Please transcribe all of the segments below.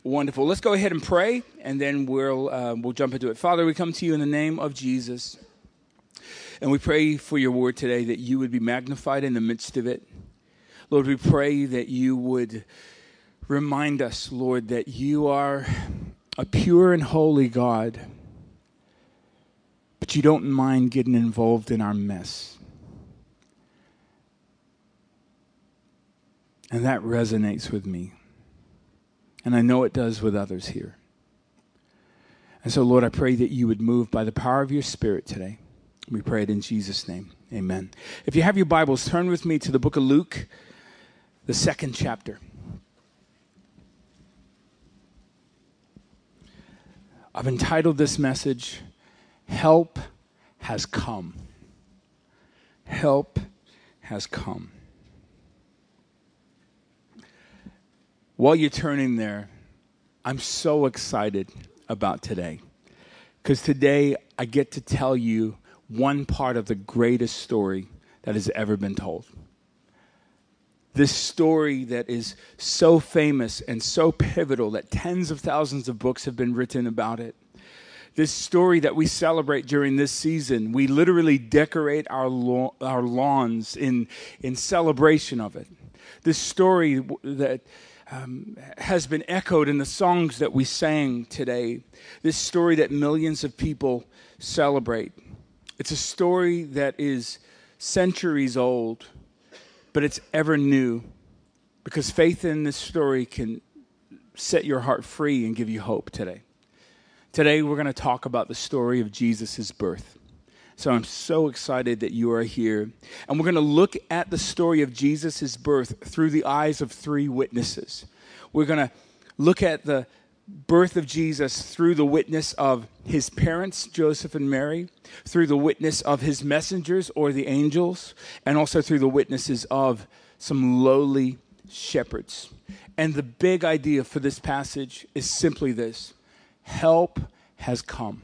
Wonderful. Let's go ahead and pray, and then we'll jump into it. Father, we come to you in the name of Jesus, and we pray for your word today that you would be magnified in the midst of it. Lord, we pray that you would remind us, Lord, that you are a pure and holy God, but you don't mind getting involved in our mess. And that resonates with me. And I know it does with others here. And so, Lord, I pray that you would move by the power of your Spirit today. We pray it in Jesus' name. Amen. If you have your Bibles, turn with me to the book of Luke, the 2nd chapter. I've entitled this message, Help Has Come. Help has come. While you're turning there, I'm so excited about today. Because today I get to tell you one part of the greatest story that has ever been told. This story that is so famous and so pivotal that tens of thousands of books have been written about it. This story that we celebrate during this season, we literally decorate our lawns in celebration of it. This story that has been echoed in the songs that we sang today. This story that millions of people celebrate. It's a story that is centuries old, but it's ever new, because faith in this story can set your heart free and give you hope today. Today we're going to talk about the story of Jesus' birth. So I'm so excited that you are here. And we're going to look at the story of Jesus' birth through the eyes of three witnesses. We're going to look at the birth of Jesus through the witness of his parents, Joseph and Mary, through the witness of his messengers or the angels, and also through the witnesses of some lowly shepherds. And the big idea for this passage is simply this: help has come.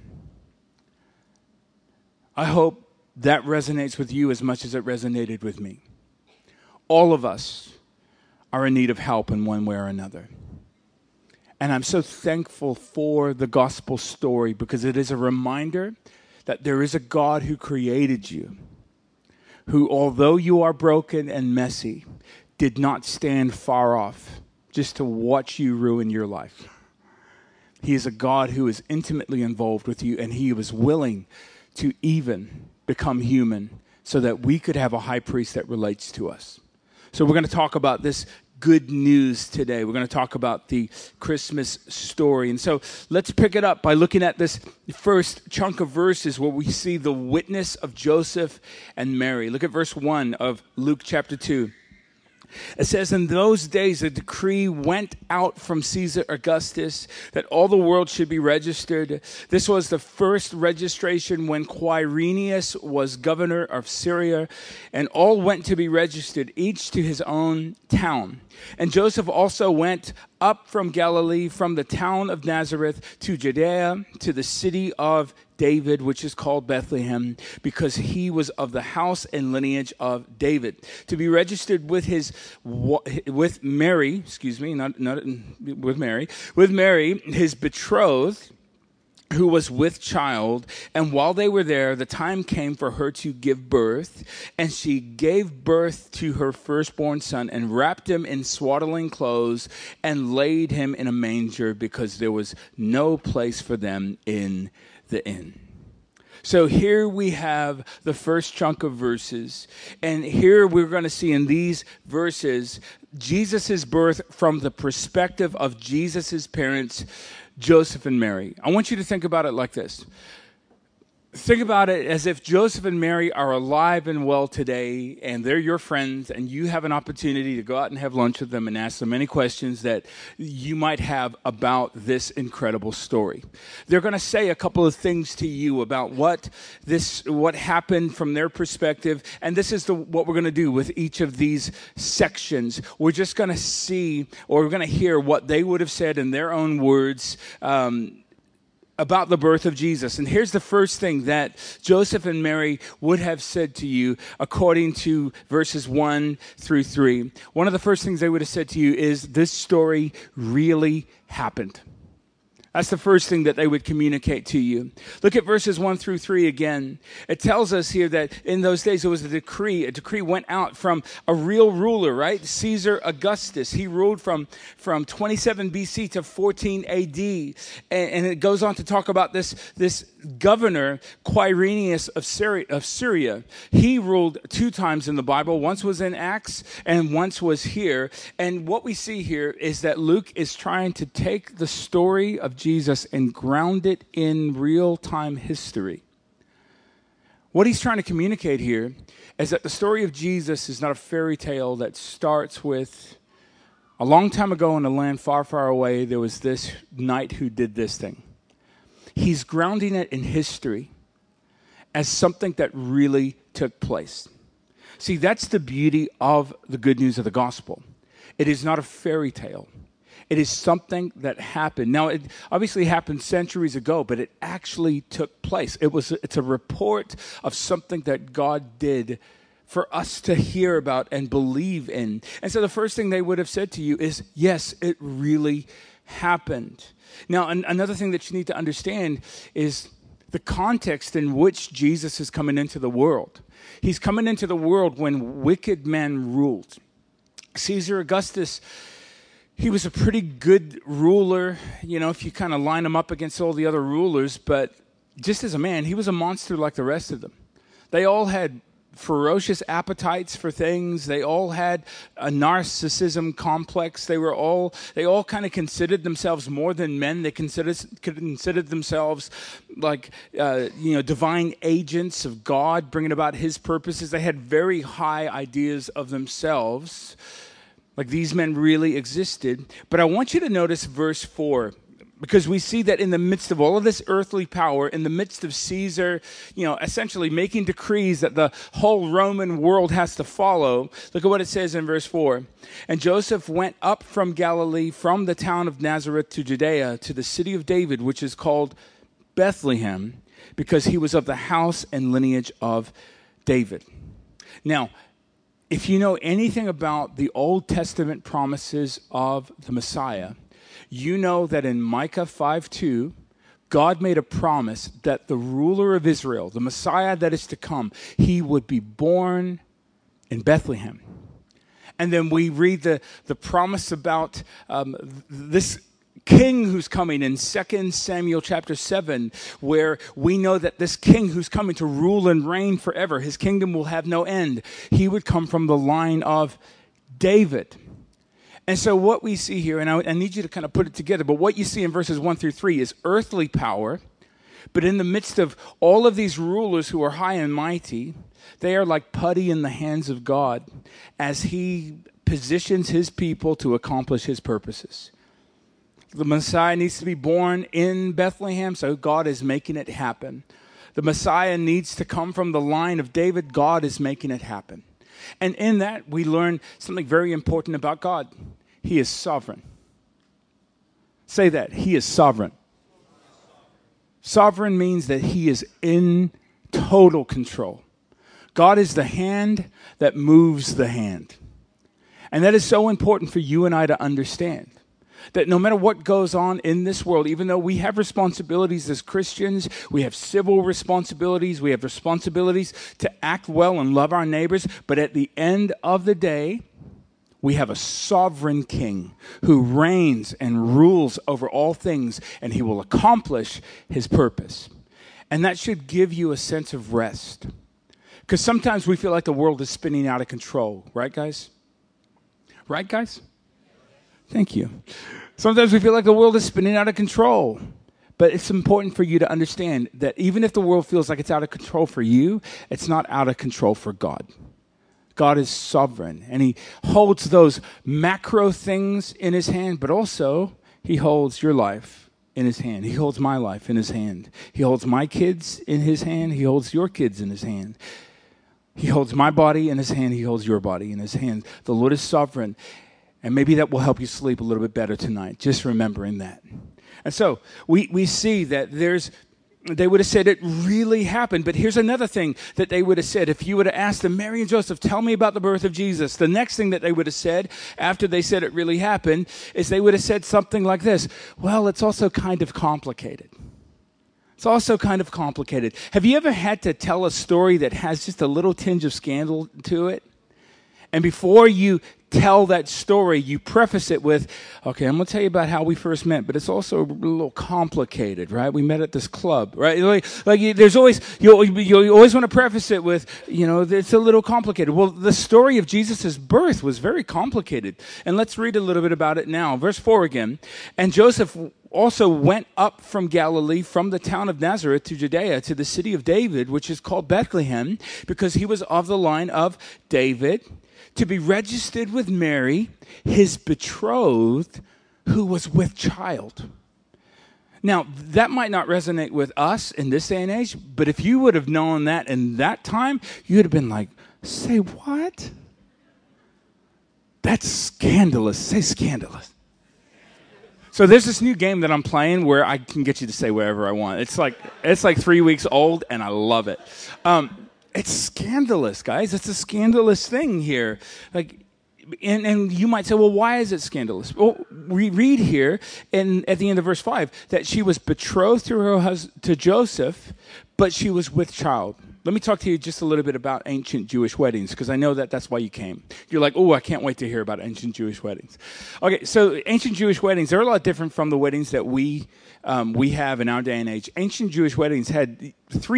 I hope that resonates with you as much as it resonated with me. All of us are in need of help in one way or another. And I'm so thankful for the gospel story, because it is a reminder that there is a God who created you, who, although you are broken and messy, did not stand far off just to watch you ruin your life. He is a God who is intimately involved with you, and he was willing to even become human so that we could have a high priest that relates to us. So we're going to talk about this good news today. We're going to talk about the Christmas story. And so let's pick it up by looking at this first chunk of verses where we see the witness of Joseph and Mary. Look at verse 1 of Luke chapter 2. It says, in those days a decree went out from Caesar Augustus that all the world should be registered. This was the first registration when Quirinius was governor of Syria, and all went to be registered, each to his own town. And Joseph also went up from Galilee, from the town of Nazareth to Judea, to the city of David, which is called Bethlehem, because he was of the house and lineage of David, to be registered with Mary, his betrothed, who was with child. And while they were there, the time came for her to give birth, and she gave birth to her firstborn son, and wrapped him in swaddling clothes, and laid him in a manger, because there was no place for them in the inn. So here we have the first chunk of verses, and here we're going to see in these verses Jesus' birth from the perspective of Jesus' parents, Joseph and Mary. I want you to think about it like this. Think about it as if Joseph and Mary are alive and well today, and they're your friends, and you have an opportunity to go out and have lunch with them and ask them any questions that you might have about this incredible story. They're going to say a couple of things to you about what happened from their perspective, and this is what we're going to do with each of these sections. We're just going to see, or we're going to hear what they would have said in their own words, about the birth of Jesus. And here's the first thing that Joseph and Mary would have said to you according to verses 1 through 3. One of the first things they would have said to you is, this story really happened. That's the first thing that they would communicate to you. Look at verses 1 through 3 again. It tells us here that in those days there was a decree. A decree went out from a real ruler, right? Caesar Augustus. He ruled from 27 BC to 14 AD. And it goes on to talk about this governor, Quirinius of Syria. He ruled 2 times in the Bible. Once was in Acts and once was here. And what we see here is that Luke is trying to take the story of Jesus and ground it in real-time history. What he's trying to communicate here is that the story of Jesus is not a fairy tale that starts with, a long time ago in a land far, far away, there was this knight who did this thing. He's grounding it in history as something that really took place. See, that's the beauty of the good news of the gospel. It is not a fairy tale. It is something that happened. Now, it obviously happened centuries ago, but it actually took place. It's a report of something that God did for us to hear about and believe in. And so the first thing they would have said to you is, yes, it really happened. Now, another thing that you need to understand is the context in which Jesus is coming into the world. He's coming into the world when wicked men ruled. Caesar Augustus, he was a pretty good ruler, if you kind of line him up against all the other rulers, but just as a man, he was a monster like the rest of them. They all had ferocious appetites for things. They all had a narcissism complex. They all kind of considered themselves more than men. They considered themselves like, divine agents of God, bringing about his purposes. They had very high ideas of themselves. Like these men really existed. But I want you to notice verse 4, because we see that in the midst of all of this earthly power, in the midst of Caesar, essentially making decrees that the whole Roman world has to follow, look at what it says in verse 4. And Joseph went up from Galilee, from the town of Nazareth to Judea, to the city of David, which is called Bethlehem, because he was of the house and lineage of David. Now, if you know anything about the Old Testament promises of the Messiah, you know that in Micah 5:2, God made a promise that the ruler of Israel, the Messiah that is to come, he would be born in Bethlehem. And then we read the promise about this king who's coming in 2 Samuel chapter 7, where we know that this king who's coming to rule and reign forever, his kingdom will have no end. He would come from the line of David. And so what we see here, and I need you to kind of put it together, but what you see in verses 1 through 3 is earthly power, but in the midst of all of these rulers who are high and mighty, they are like putty in the hands of God as he positions his people to accomplish his purposes. The Messiah needs to be born in Bethlehem, so God is making it happen. The Messiah needs to come from the line of David. God is making it happen. And in that, we learn something very important about God. He is sovereign. Say that. He is sovereign. Sovereign means that he is in total control. God is the hand that moves the hand. And that is so important for you and I to understand. That no matter what goes on in this world, even though we have responsibilities as Christians, we have civil responsibilities, we have responsibilities to act well and love our neighbors, but at the end of the day, we have a sovereign king who reigns and rules over all things, and he will accomplish his purpose. And that should give you a sense of rest. Because sometimes we feel like the world is spinning out of control. Right, guys? Right, guys? Thank you. Sometimes we feel like the world is spinning out of control. But it's important for you to understand that even if the world feels like it's out of control for you, it's not out of control for God. God is sovereign, and he holds those macro things in his hand, but also he holds your life in his hand. He holds my life in his hand. He holds my kids in his hand. He holds your kids in his hand. He holds my body in his hand. He holds your body in his hand. The Lord is sovereign. And maybe that will help you sleep a little bit better tonight, just remembering that. And so we see that they would have said it really happened. But here's another thing that they would have said. If you would have asked them, Mary and Joseph, tell me about the birth of Jesus, the next thing that they would have said after they said it really happened is they would have said something like this. Well, it's also kind of complicated. It's also kind of complicated. Have you ever had to tell a story that has just a little tinge of scandal to it? And before you tell that story, you preface it with, okay, I'm going to tell you about how we first met, but it's also a little complicated, right? We met at this club, right? There's always, you always want to preface it with, it's a little complicated. Well, the story of Jesus' birth was very complicated. And let's read a little bit about it now. Verse 4 again. And Joseph also went up from Galilee, from the town of Nazareth to Judea, to the city of David, which is called Bethlehem, because he was of the line of David, to be registered with Mary, his betrothed, who was with child. Now, that might not resonate with us in this day and age, but if you would have known that in that time, you would have been like, say what? That's scandalous. Say scandalous. So there's this new game that I'm playing where I can get you to say whatever I want. It's like 3 weeks old, and I love it. It's scandalous, guys. It's a scandalous thing here. And you might say, well, why is it scandalous? Well, we read here at the end of verse 5 that she was betrothed to Joseph, but she was with child. Let me talk to you just a little bit about ancient Jewish weddings, because I know that's why you came. You're like, oh, I can't wait to hear about ancient Jewish weddings. Okay, so ancient Jewish weddings, they're a lot different from the weddings that we have in our day and age. Ancient Jewish weddings had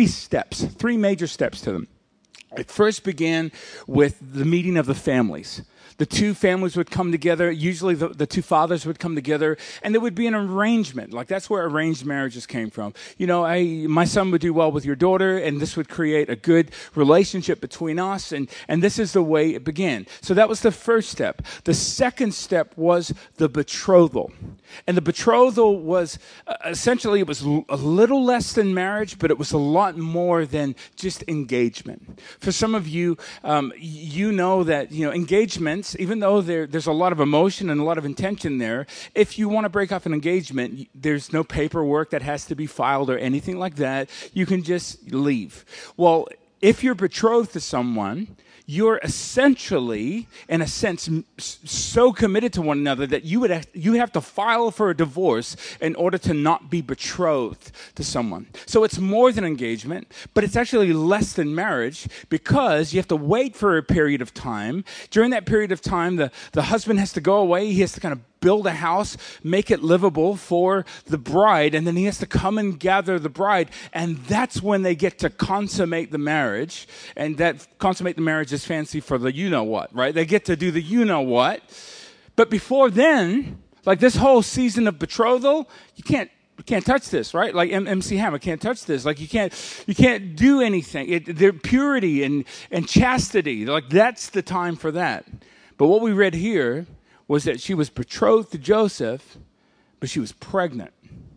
three major steps to them. It first began with the meeting of the families. The two families would come together. Usually the two fathers would come together, and there would be an arrangement. Like, that's where arranged marriages came from. My son would do well with your daughter, and this would create a good relationship between us, and this is the way it began. So that was the first step. The second step was the betrothal. And the betrothal was essentially, it was a little less than marriage, but it was a lot more than just engagement. For some of you, you know that, engagements, even though there's a lot of emotion and a lot of intention there, if you want to break off an engagement, there's no paperwork that has to be filed or anything like that. You can just leave. Well, if you're betrothed to someone, you're essentially, in a sense, so committed to one another that you have to file for a divorce in order to not be betrothed to someone. So it's more than engagement, but it's actually less than marriage, because you have to wait for a period of time. During that period of time, the husband has to go away. He has to kind of build a house, make it livable for the bride, and then he has to come and gather the bride, and that's when they get to consummate the marriage. And that consummate the marriage is fancy for the you-know-what, right? They get to do the you-know-what. But before then, like this whole season of betrothal, you can't touch this, right? Like MC Hammer can't touch this. Like you can't do anything. Their purity and chastity, like that's the time for that. But what we read here was that she was betrothed to Joseph, but she was pregnant.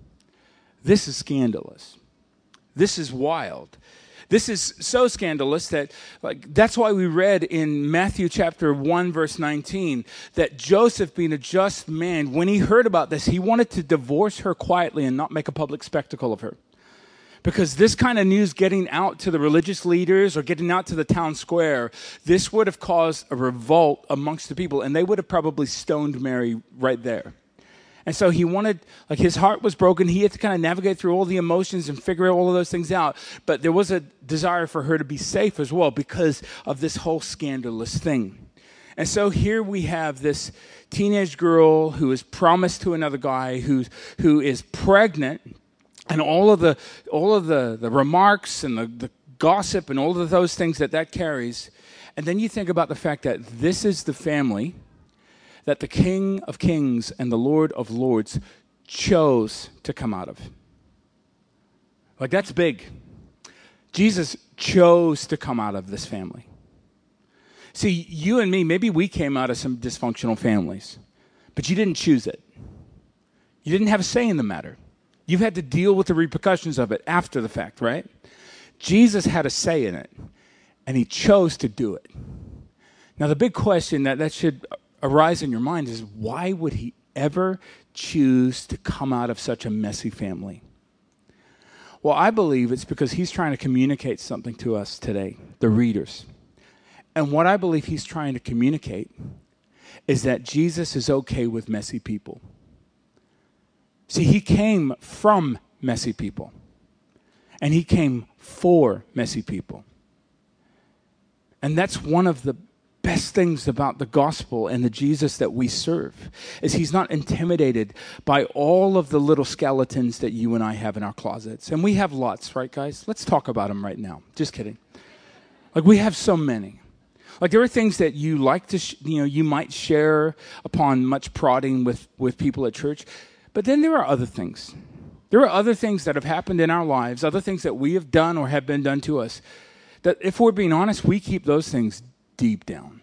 This is scandalous. This is wild. This is so scandalous that, that's why we read in Matthew chapter 1, verse 19, that Joseph, being a just man, when he heard about this, he wanted to divorce her quietly and not make a public spectacle of her. Because this kind of news getting out to the religious leaders or getting out to the town square, this would have caused a revolt amongst the people, and they would have probably stoned Mary right there. And so he wanted, his heart was broken. He had to kind of navigate through all the emotions and figure all of those things out. But there was a desire for her to be safe as well because of this whole scandalous thing. And so here we have this teenage girl who is promised to another guy who is pregnant. And all of the remarks and the gossip and all of those things that carries. And then you think about the fact that this is the family that the King of Kings and the Lord of Lords chose to come out of. That's big. Jesus chose to come out of this family. See, you and me, maybe we came out of some dysfunctional families, but you didn't choose it. You didn't have a say in the matter. You've had to deal with the repercussions of it after the fact, right? Jesus had a say in it, and he chose to do it. Now, the big question that should arise in your mind is, why would he ever choose to come out of such a messy family? Well, I believe it's because he's trying to communicate something to us today, the readers. And what I believe he's trying to communicate is that Jesus is okay with messy people. See, he came from messy people, and he came for messy people. And that's one of the best things about the gospel and the Jesus that we serve, is he's not intimidated by all of the little skeletons that you and I have in our closets. And we have lots, right, guys? Let's talk about them right now. Just kidding. Like, we have so many. Like, there are things that you like to, you might share upon much prodding with people at church. But then there are other things. There are other things that have happened in our lives, other things that we have done or have been done to us, that if we're being honest, we keep those things deep down.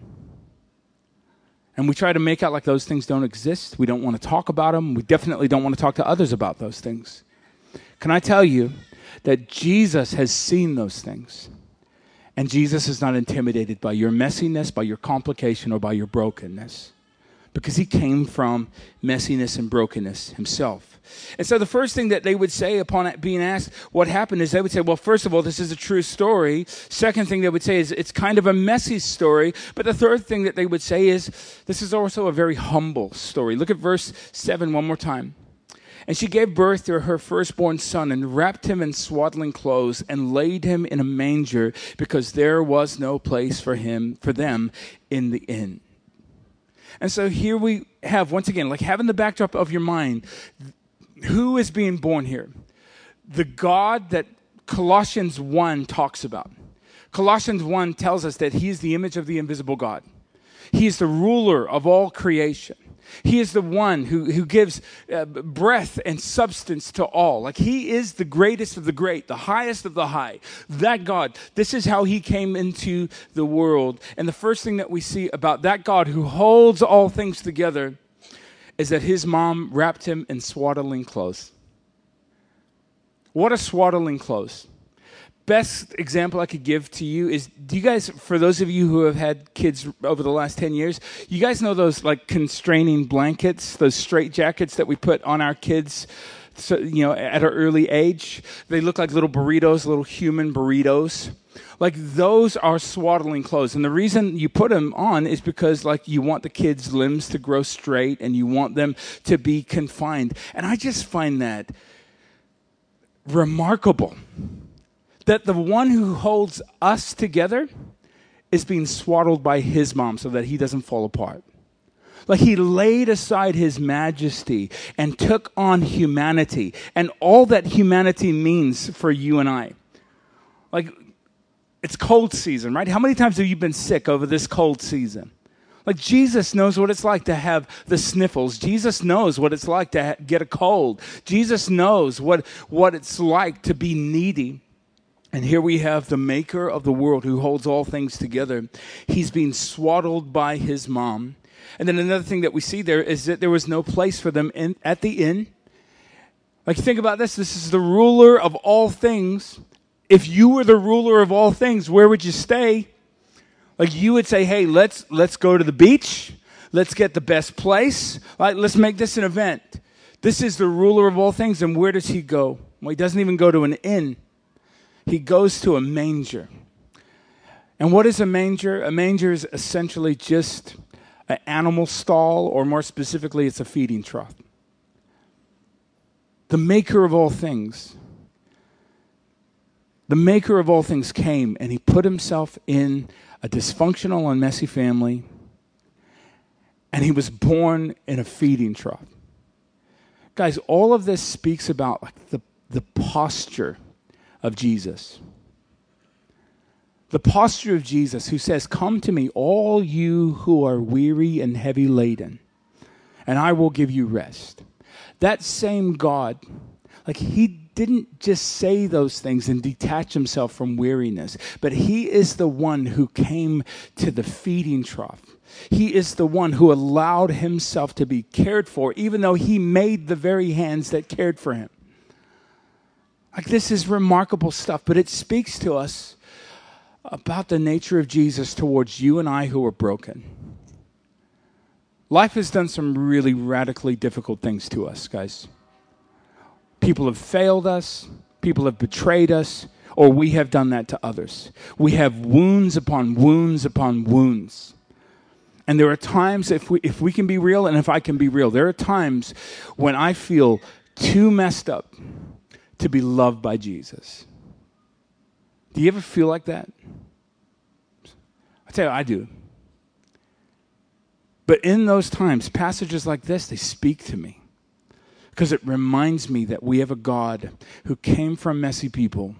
And we try to make out like those things don't exist. We don't want to talk about them. We definitely don't want to talk to others about those things. Can I tell you that Jesus has seen those things? And Jesus is not intimidated by your messiness, by your complication, or by your brokenness. Because he came from messiness and brokenness himself. And so the first thing that they would say upon being asked what happened is they would say, well, first of all, this is a true story. Second thing they would say is it's kind of a messy story. But the third thing that they would say is this is also a very humble story. Look at verse 7 one more time. And she gave birth to her firstborn son and wrapped him in swaddling clothes and laid him in a manger because there was no place for them in the inn. And so here we have, once again, like having the backdrop of your mind, who is being born here? The God that Colossians 1 talks about. Colossians 1 tells us that he is the image of the invisible God. He is the ruler of all creation. He is the one who gives breath and substance to all. Like, he is the greatest of the great, the highest of the high. That God, this is how he came into the world. And the first thing that we see about that God who holds all things together is that his mom wrapped him in swaddling clothes. What are swaddling clothes? Best example I could give to you is, do you guys, for those of you who have had kids over the last 10 years, you guys know those like constraining blankets, those straight jackets that we put on our kids, so, at an early age? They look like little burritos, little human burritos. Like, those are swaddling clothes. And the reason you put them on is because, like, you want the kids' limbs to grow straight and you want them to be confined. And I just find that remarkable. That the one who holds us together is being swaddled by his mom so that he doesn't fall apart. Like, he laid aside his majesty and took on humanity and all that humanity means for you and I. Like, it's cold season, right? How many times have you been sick over this cold season? Like, Jesus knows what it's like to have the sniffles. Jesus knows what it's like to get a cold. Jesus knows what it's like to be needy. And here we have the maker of the world who holds all things together. He's being swaddled by his mom. And then another thing that we see there is that there was no place for them at the inn. Like, think about this. This is the ruler of all things. If you were the ruler of all things, where would you stay? Like, you would say, hey, let's go to the beach. Let's get the best place. Like, let's make this an event. This is the ruler of all things. And where does he go? Well, he doesn't even go to an inn. He goes to a manger. And what is a manger? A manger is essentially just an animal stall, or more specifically, it's a feeding trough. The maker of all things. The maker of all things came and he put himself in a dysfunctional and messy family, and he was born in a feeding trough. Guys, all of this speaks about like the posture of Jesus. The posture of Jesus, who says, come to me, all you who are weary and heavy laden, and I will give you rest. That same God, like, he didn't just say those things and detach himself from weariness, but he is the one who came to the feeding trough. He is the one who allowed himself to be cared for, even though he made the very hands that cared for him. Like, this is remarkable stuff, but it speaks to us about the nature of Jesus towards you and I who are broken. Life has done some really radically difficult things to us, guys. People have failed us. People have betrayed us. Or we have done that to others. We have wounds upon wounds upon wounds. And there are times, if we can be real, and if I can be real, there are times when I feel too messed up to be loved by Jesus. Do you ever feel like that? I tell you, I do. But in those times, passages like this, they speak to me. Because it reminds me that we have a God who came from messy people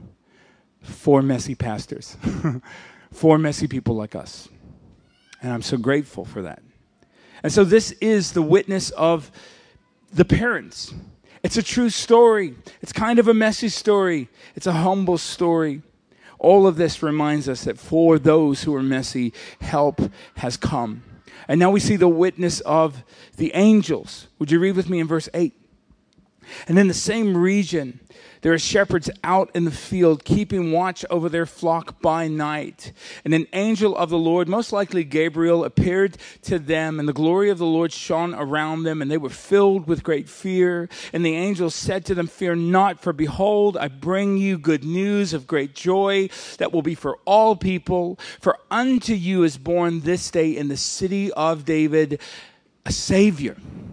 for messy pastors, for messy people like us. And I'm so grateful for that. And so this is the witness of the parents. It's a true story. It's kind of a messy story. It's a humble story. All of this reminds us that for those who are messy, help has come. And now we see the witness of the angels. Would you read with me in verse 8? And in the same region, there are shepherds out in the field, keeping watch over their flock by night. And an angel of the Lord, most likely Gabriel, appeared to them, and the glory of the Lord shone around them, and they were filled with great fear. And the angel said to them, "Fear not, for behold, I bring you good news of great joy that will be for all people. For unto you is born this day in the city of David a Savior,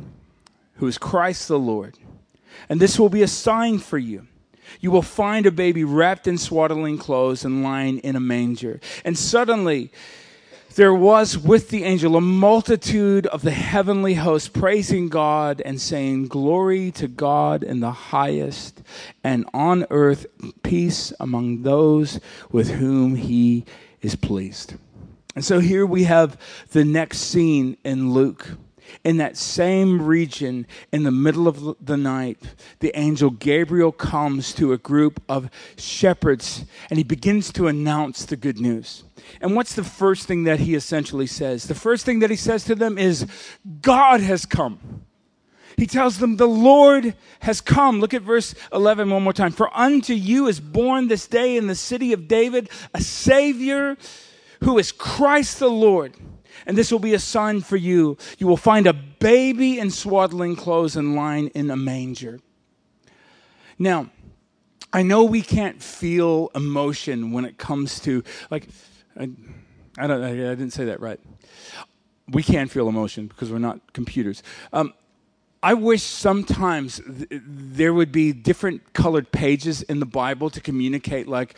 who is Christ the Lord. And this will be a sign for you. You will find a baby wrapped in swaddling clothes and lying in a manger." And suddenly there was with the angel a multitude of the heavenly host praising God and saying, "Glory to God in the highest, and on earth peace among those with whom he is pleased." And so here we have the next scene in Luke. In that same region, in the middle of the night, the angel Gabriel comes to a group of shepherds, and he begins to announce the good news. And what's the first thing that he essentially says? The first thing that he says to them is, God has come. He tells them, the Lord has come. Look at verse 11 one more time. "For unto you is born this day in the city of David a Savior, who is Christ the Lord. And this will be a sign for you. You will find a baby in swaddling clothes and lying in a manger." Now, I know we can't feel emotion when it comes to, like, I didn't say that right. We can feel emotion because we're not computers. I wish sometimes there would be different colored pages in the Bible to communicate like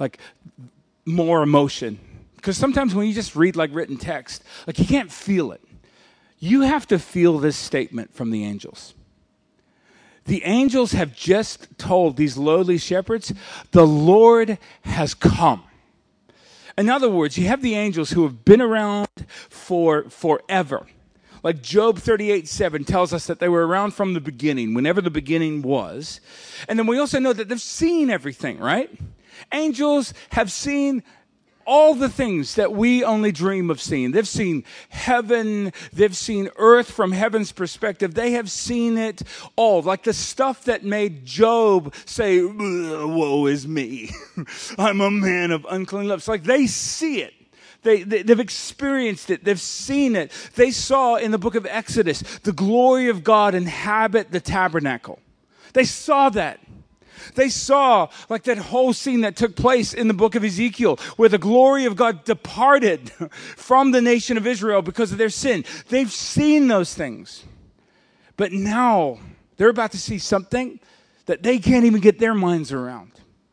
more emotion. Because sometimes when you just read like written text, like you can't feel it. You have to feel this statement from the angels. The angels have just told these lowly shepherds, the Lord has come. In other words, you have the angels who have been around for forever. Like Job 38:7 tells us that they were around from the beginning, whenever the beginning was. And then we also know that they've seen everything, right? Angels have seen all the things that we only dream of seeing. They've seen heaven. They've seen earth from heaven's perspective. They have seen it all. Like the stuff that made Job say, "Woe is me. I'm a man of unclean lips." Like they see it. They've experienced it. They've seen it. They saw in the book of Exodus the glory of God inhabit the tabernacle. They saw that. They saw like that whole scene that took place in the book of Ezekiel where the glory of God departed from the nation of Israel because of their sin. They've seen those things. But now they're about to see something that they can't even get their minds around.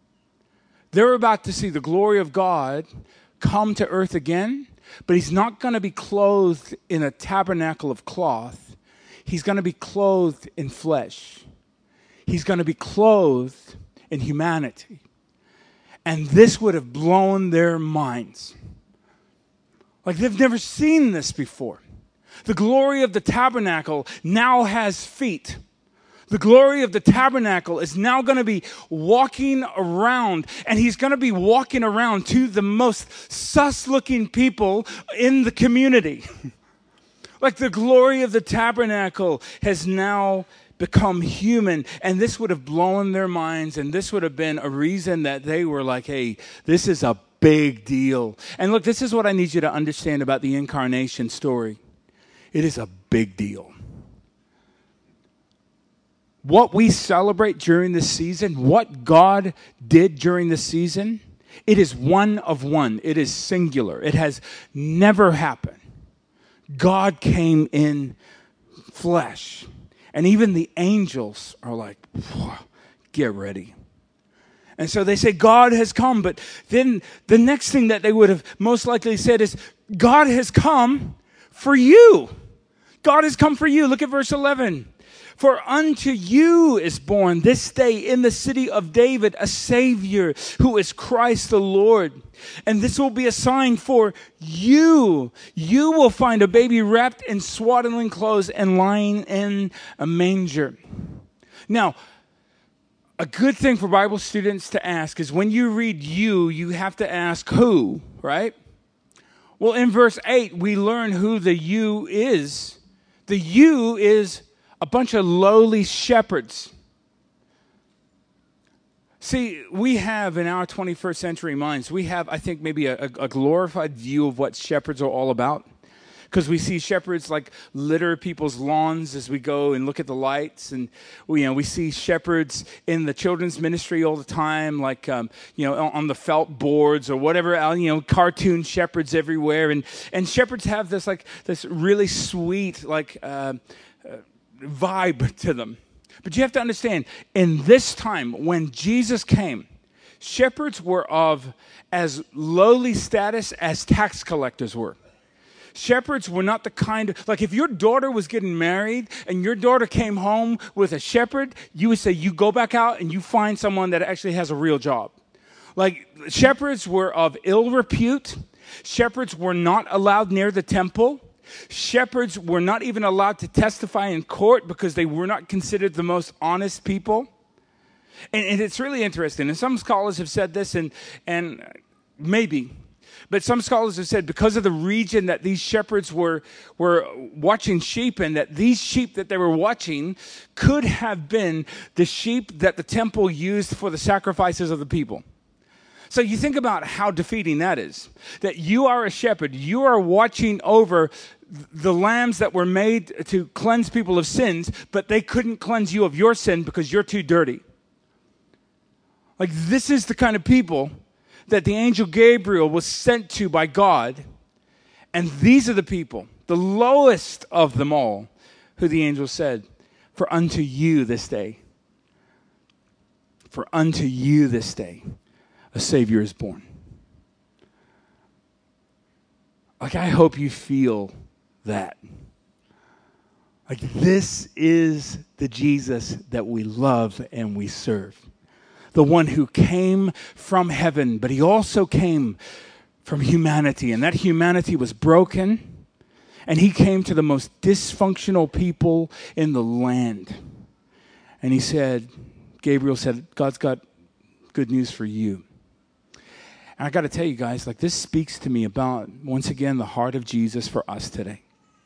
They're about to see the glory of God come to earth again, but he's not going to be clothed in a tabernacle of cloth. He's going to be clothed in flesh. He's going to be clothed in humanity. And this would have blown their minds. Like they've never seen this before. The glory of the tabernacle now has feet. The glory of the tabernacle is now going to be walking around, and he's going to be walking around to the most sus-looking people in the community. Like the glory of the tabernacle has now become human, and this would have blown their minds, and this would have been a reason that they were like, hey, this is a big deal. And look, this is what I need you to understand about the incarnation story. It is a big deal. What we celebrate during this season, what God did during this season, it is one of one. It is singular. It has never happened. God came in flesh. And even the angels are like, get ready. And so they say, God has come. But then the next thing that they would have most likely said is, God has come for you. God has come for you. Look at verse 11. For unto you is born this day in the city of David a Savior who is Christ the Lord. And this will be a sign for you. You will find a baby wrapped in swaddling clothes and lying in a manger. Now, a good thing for Bible students to ask is when you read you have to ask who, right? Well, in verse 8, we learn who the you is. The you is a bunch of lowly shepherds. See, we have in our 21st century minds, we have, I think, maybe a glorified view of what shepherds are all about. Because we see shepherds like litter people's lawns as we go and look at the lights. And we see shepherds in the children's ministry all the time, like, on the felt boards or whatever, cartoon shepherds everywhere. And shepherds have this really sweet, vibe to them. But you have to understand, in this time when Jesus came, shepherds were of as lowly status as tax collectors were. Shepherds were not the kind of, like if your daughter was getting married and your daughter came home with a shepherd, you would say you go back out and you find someone that actually has a real job. Like shepherds were of ill repute. Shepherds were not allowed near the temple. Shepherds were not even allowed to testify in court because they were not considered the most honest people. And it's really interesting. And some scholars have said this, and maybe, but some scholars have said because of the region that these shepherds were watching sheep, and that these sheep that they were watching could have been the sheep that the temple used for the sacrifices of the people. So you think about how defeating that is. That you are a shepherd. You are watching over the lambs that were made to cleanse people of sins, but they couldn't cleanse you of your sin because you're too dirty. Like this is the kind of people that the angel Gabriel was sent to by God. And these are the people, the lowest of them all, who the angel said, for unto you this day, a Savior is born. Like, I hope you feel that. Like, this is the Jesus that we love and we serve. The one who came from heaven, but he also came from humanity. And that humanity was broken. And he came to the most dysfunctional people in the land. And he said, Gabriel said, God's got good news for you. And I got to tell you guys, like this speaks to me about, once again, the heart of Jesus for us today.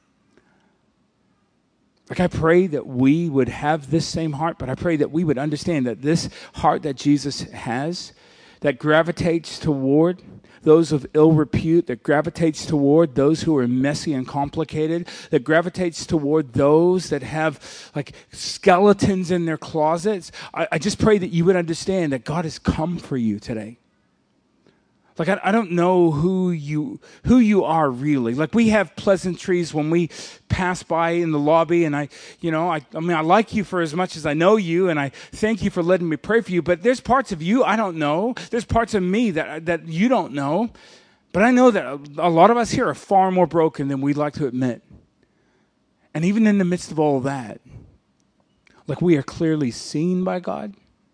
Like I pray that we would have this same heart, but I pray that we would understand that this heart that Jesus has, that gravitates toward those of ill repute, that gravitates toward those who are messy and complicated, that gravitates toward those that have like skeletons in their closets. I just pray that you would understand that God has come for you today. Like, I don't know who you are really. Like, we have pleasantries when we pass by in the lobby, and I like you for as much as I know you, and I thank you for letting me pray for you, but there's parts of you I don't know. There's parts of me that you don't know. But I know that a lot of us here are far more broken than we'd like to admit. And even in the midst of all of that, like, we are clearly seen by God,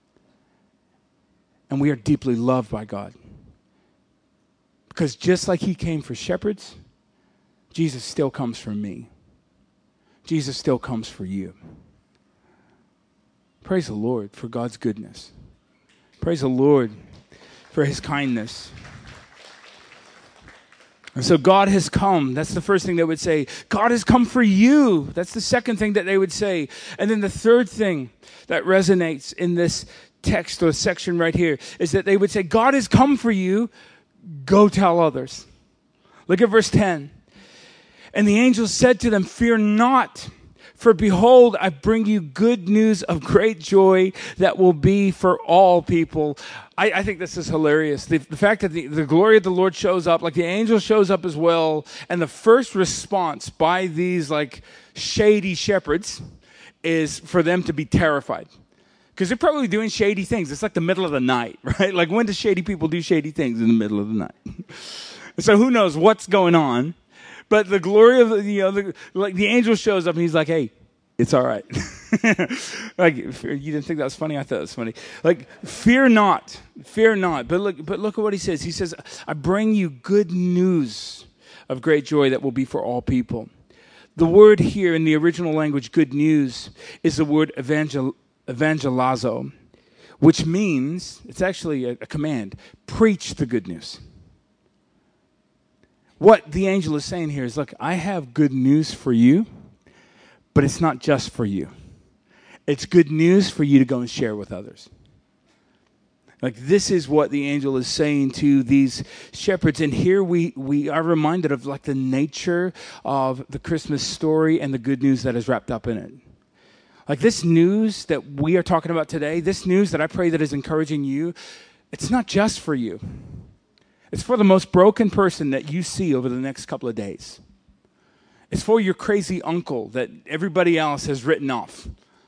and we are deeply loved by God. Because just like he came for shepherds, Jesus still comes for me. Jesus still comes for you. Praise the Lord for God's goodness. Praise the Lord for his kindness. And so God has come. That's the first thing they would say. God has come for you. That's the second thing that they would say. And then the third thing that resonates in this text or section right here is that they would say, God has come for you. Go tell others. Look at verse 10. And the angel said to them, "Fear not, for behold, I bring you good news of great joy that will be for all people." I think this is hilarious. The fact that the glory of the Lord shows up, like the angel shows up as well, and the first response by these like shady shepherds is for them to be terrified. Because they're probably doing shady things. It's like the middle of the night, right? Like, when do shady people do shady things? In the middle of the night. So who knows what's going on? But the glory of the angel shows up and he's like, "Hey, it's all right." Like, you didn't think that was funny? I thought it was funny. Like, fear not, fear not. But look at what he says. He says, "I bring you good news of great joy that will be for all people." The word here in the original language, good news, is the word evangelizo, which means, it's actually a command, preach the good news. What the angel is saying here is, look, I have good news for you, but it's not just for you. It's good news for you to go and share with others. Like, this is what the angel is saying to these shepherds. And here we are reminded of like the nature of the Christmas story and the good news that is wrapped up in it. Like, this news that we are talking about today, this news that I pray that is encouraging you, it's not just for you. It's for the most broken person that you see over the next couple of days. It's for your crazy uncle that everybody else has written off.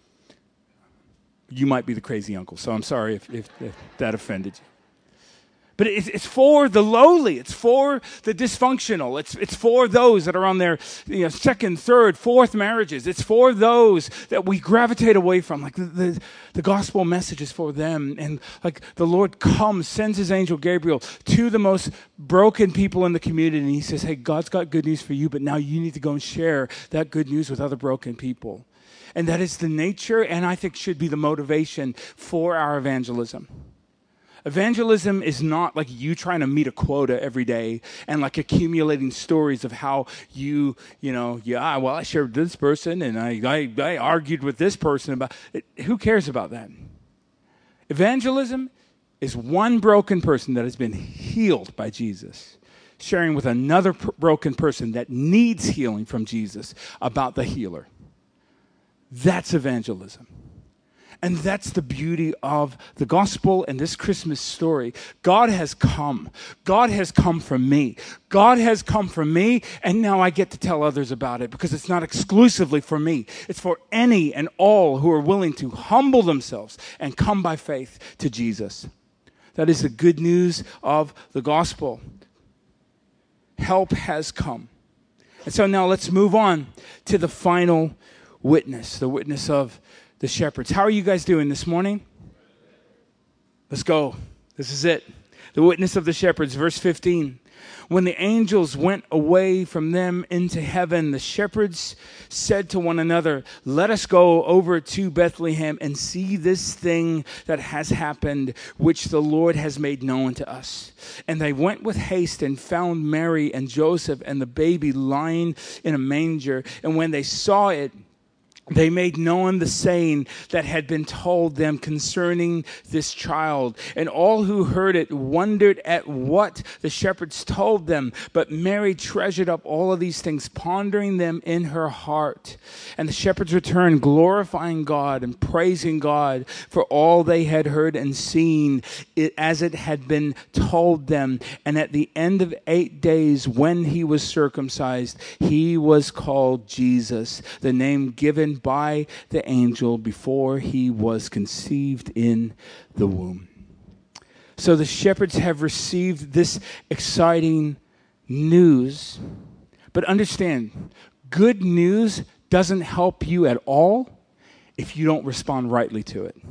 You might be the crazy uncle, so I'm sorry if that offended you. But it's for the lowly. It's for the dysfunctional. It's for those that are on their second, third, fourth marriages. It's for those that we gravitate away from. Like, the gospel message is for them. And like, the Lord comes, sends his angel Gabriel to the most broken people in the community. And he says, "Hey, God's got good news for you, but now you need to go and share that good news with other broken people." And that is the nature, and I think should be the motivation for our evangelism. Evangelism is not like you trying to meet a quota every day and like accumulating stories of how I shared with this person and I argued with this person about it. Who cares about that? Evangelism is one broken person that has been healed by Jesus, sharing with another broken person that needs healing from Jesus about the healer. That's evangelism. And that's the beauty of the gospel and this Christmas story. God has come. God has come for me. God has come for me, and now I get to tell others about it because it's not exclusively for me. It's for any and all who are willing to humble themselves and come by faith to Jesus. That is the good news of the gospel. Help has come. And so now let's move on to the final witness, the witness of the shepherds. How are you guys doing this morning? Let's go. This is it. The witness of the shepherds, verse 15. When the angels went away from them into heaven, the shepherds said to one another, "Let us go over to Bethlehem and see this thing that has happened, which the Lord has made known to us." And they went with haste and found Mary and Joseph and the baby lying in a manger. And when they saw it, they made known the saying that had been told them concerning this child. And all who heard it wondered at what the shepherds told them. But Mary treasured up all of these things, pondering them in her heart. And the shepherds returned, glorifying God and praising God for all they had heard and seen, as it had been told them. And at the end of 8 days, when he was circumcised, he was called Jesus, the name given by the angel before he was conceived in the womb. So the shepherds have received this exciting news. But understand, good news doesn't help you at all if you don't respond rightly to it.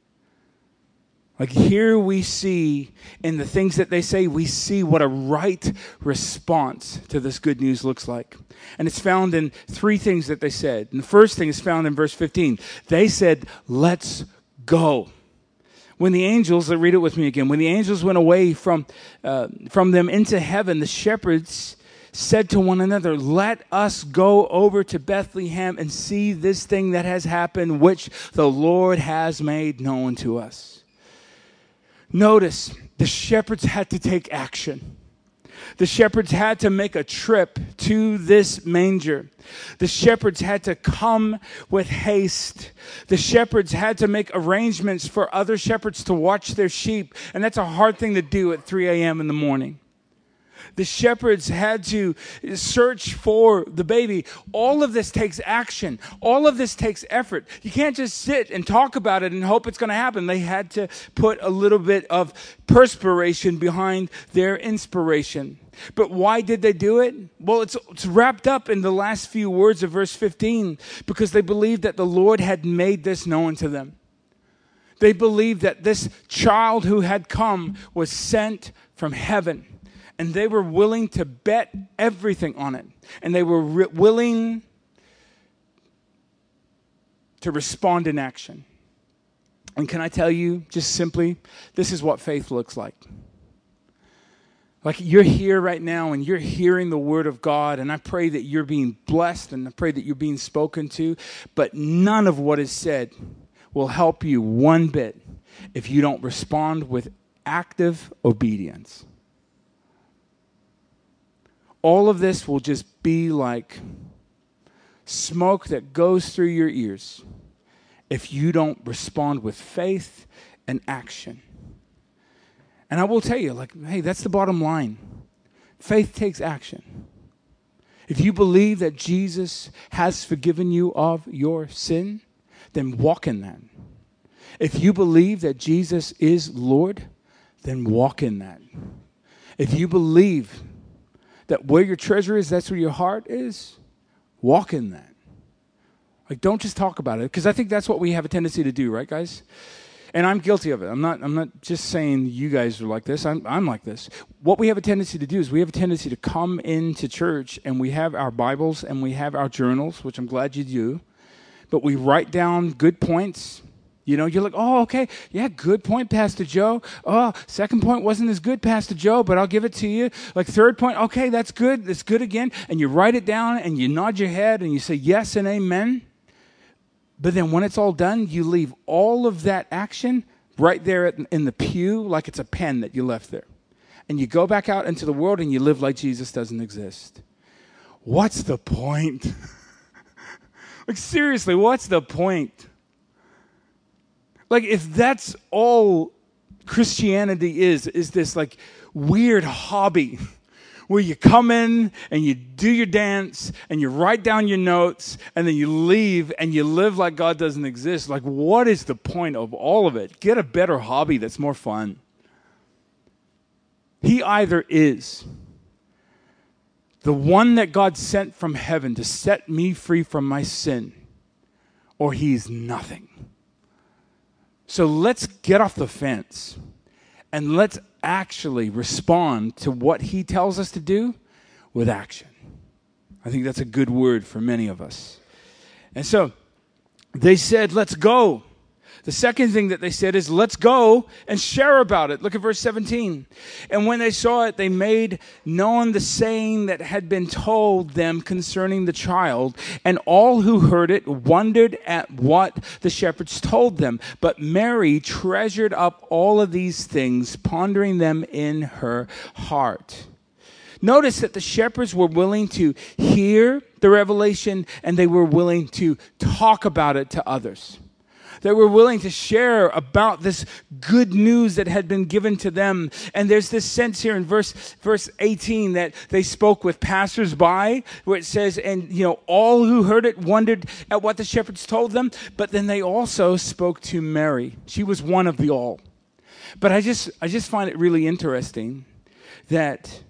Like, here we see in the things that they say, we see what a right response to this good news looks like. And it's found in 3 things that they said. And the first thing is found in verse 15. They said, "Let's go." When the angels, read it with me again, when the angels went away from them into heaven, the shepherds said to one another, "Let us go over to Bethlehem and see this thing that has happened, which the Lord has made known to us." Notice, the shepherds had to take action. The shepherds had to make a trip to this manger. The shepherds had to come with haste. The shepherds had to make arrangements for other shepherds to watch their sheep. And that's a hard thing to do at 3 a.m. in the morning. The shepherds had to search for the baby. All of this takes action. All of this takes effort. You can't just sit and talk about it and hope it's going to happen. They had to put a little bit of perspiration behind their inspiration. But why did they do it? Well, it's wrapped up in the last few words of verse 15, because they believed that the Lord had made this known to them. They believed that this child who had come was sent from heaven. And they were willing to bet everything on it. And they were willing to respond in action. And can I tell you, just simply, this is what faith looks like. Like, you're here right now and you're hearing the word of God, and I pray that you're being blessed and I pray that you're being spoken to, but none of what is said will help you one bit if you don't respond with active obedience. All of this will just be like smoke that goes through your ears if you don't respond with faith and action. And I will tell you, like, hey, that's the bottom line. Faith takes action. If you believe that Jesus has forgiven you of your sin, then walk in that. If you believe that Jesus is Lord, then walk in that. If you believe that where your treasure is, that's where your heart is, walk in that. Like, don't just talk about it, because I think that's what we have a tendency to do, right, guys? And I'm guilty of it. I'm not just saying you guys are like this. I'm like this. What we have a tendency to do is we have a tendency to come into church and we have our Bibles and we have our journals, which I'm glad you do, but we write down good points. You know, you're like, oh, okay, yeah, good point, Pastor Joe. Oh, second point wasn't as good, Pastor Joe, but I'll give it to you. Like, third point, okay, that's good. That's good again. And you write it down and you nod your head and you say yes and amen. But then when it's all done, you leave all of that action right there in the pew like it's a pen that you left there. And you go back out into the world and you live like Jesus doesn't exist. What's the point? Like, seriously, what's the point? Like, if that's all Christianity is this like weird hobby where you come in and you do your dance and you write down your notes and then you leave and you live like God doesn't exist. Like, what is the point of all of it? Get a better hobby that's more fun. He either is the one that God sent from heaven to set me free from my sin, or he's nothing. So let's get off the fence and let's actually respond to what he tells us to do with action. I think that's a good word for many of us. And so they said, let's go. The second thing that they said is, let's go and share about it. Look at verse 17. And when they saw it, they made known the saying that had been told them concerning the child. And all who heard it wondered at what the shepherds told them. But Mary treasured up all of these things, pondering them in her heart. Notice that the shepherds were willing to hear the revelation and they were willing to talk about it to others. They were willing to share about this good news that had been given to them. And there's this sense here in verse 18 that they spoke with passersby, where it says, and all who heard it wondered at what the shepherds told them. But then they also spoke to Mary. She was one of the all. But I just find it really interesting that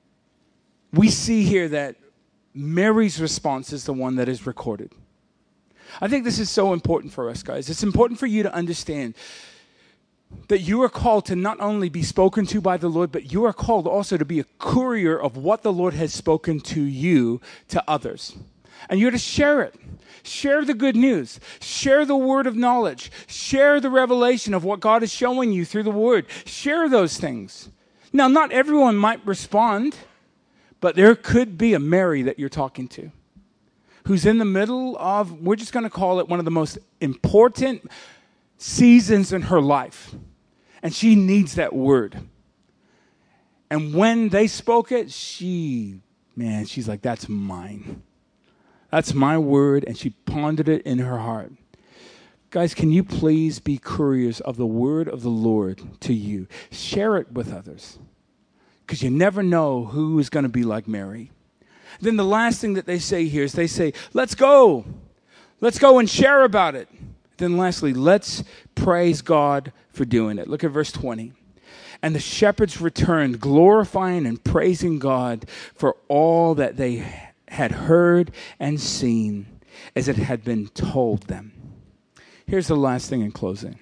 we see here that Mary's response is the one that is recorded. I think this is so important for us, guys. It's important for you to understand that you are called to not only be spoken to by the Lord, but you are called also to be a courier of what the Lord has spoken to you to others. And you're to share it. Share the good news. Share the word of knowledge. Share the revelation of what God is showing you through the word. Share those things. Now, not everyone might respond, but there could be a Mary that you're talking to, who's in the middle of, we're just going to call it one of the most important seasons in her life. And she needs that word. And when they spoke it, she's like, that's mine. That's my word. And she pondered it in her heart. Guys, can you please be couriers of the word of the Lord to you? Share it with others. Because you never know who is going to be like Mary. Then the last thing that they say here is they say, let's go. Let's go and share about it. Then lastly, let's praise God for doing it. Look at verse 20. And the shepherds returned, glorifying and praising God for all that they had heard and seen as it had been told them. Here's the last thing in closing.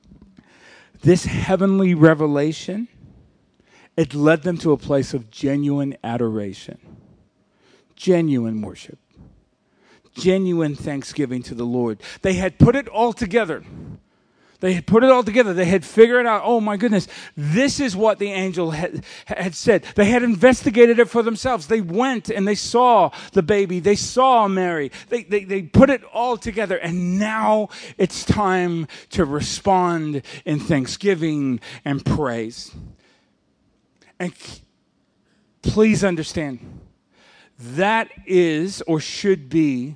This heavenly revelation, it led them to a place of genuine adoration, genuine worship, genuine thanksgiving to the Lord. They had put it all together. They had figured out, oh my goodness, this is what the angel had said. They had investigated it for themselves. They went and they saw the baby. They saw Mary. They put it all together. And now it's time to respond in thanksgiving and praise. And please understand, that is or should be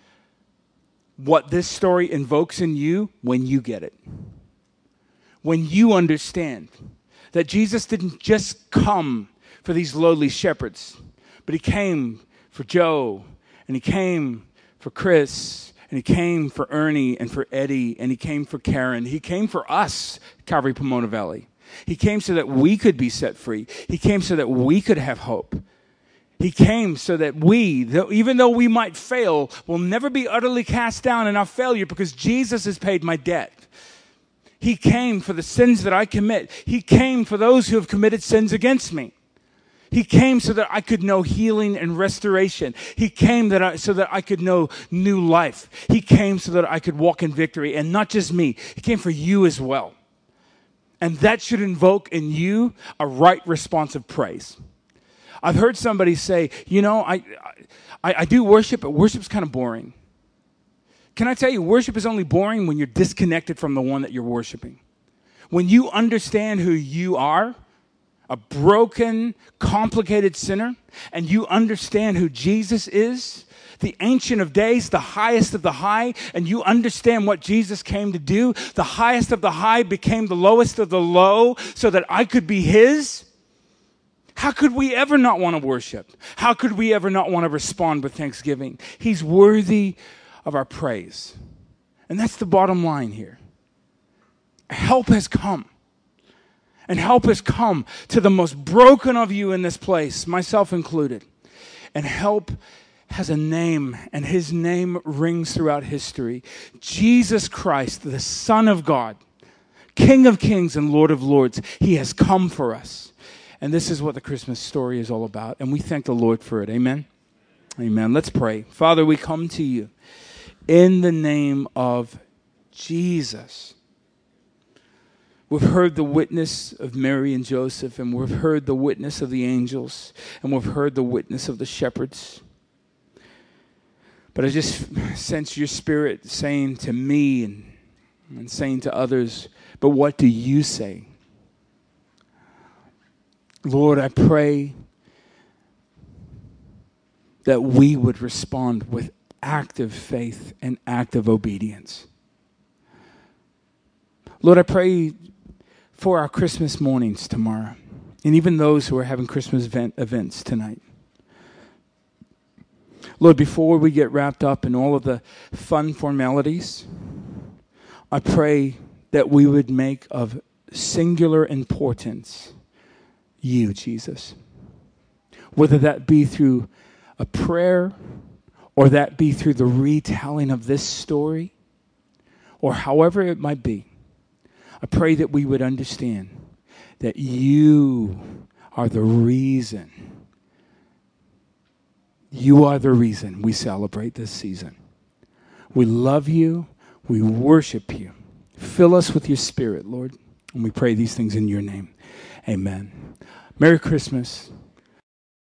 what this story invokes in you when you get it. When you understand that Jesus didn't just come for these lowly shepherds, but he came for Joe, and he came for Chris, and he came for Ernie and for Eddie, and he came for Karen. He came for us, Calvary Pomona Valley. He came so that we could be set free. He came so that we could have hope. He came so that we, even though we might fail, will never be utterly cast down in our failure because Jesus has paid my debt. He came for the sins that I commit. He came for those who have committed sins against me. He came so that I could know healing and restoration. He came so that I could know new life. He came so that I could walk in victory. And not just me. He came for you as well. And that should invoke in you a right response of praise. I've heard somebody say, I do worship, but worship's kind of boring. Can I tell you, worship is only boring when you're disconnected from the one that you're worshiping. When you understand who you are, a broken, complicated sinner, and you understand who Jesus is, the Ancient of Days, the highest of the high, and you understand what Jesus came to do, the highest of the high became the lowest of the low so that I could be his. How could we ever not want to worship? How could we ever not want to respond with thanksgiving? He's worthy of our praise. And that's the bottom line here. Help has come. And help has come to the most broken of you in this place, myself included. And help has a name, and his name rings throughout history. Jesus Christ, the Son of God, King of Kings and Lord of Lords, he has come for us. And this is what the Christmas story is all about. And we thank the Lord for it. Amen? Amen. Let's pray. Father, we come to you in the name of Jesus. We've heard the witness of Mary and Joseph, and we've heard the witness of the angels, and we've heard the witness of the shepherds. But I just sense your spirit saying to me and saying to others, but what do you say? Lord, I pray that we would respond with active faith and active obedience. Lord, I pray for our Christmas mornings tomorrow, and even those who are having Christmas events tonight. Lord, before we get wrapped up in all of the fun formalities, I pray that we would make of singular importance you, Jesus. Whether that be through a prayer or that be through the retelling of this story or however it might be, I pray that we would understand that you are the reason. You are the reason we celebrate this season. We love you. We worship you. Fill us with your spirit, Lord. And we pray these things in your name. Amen. Merry Christmas.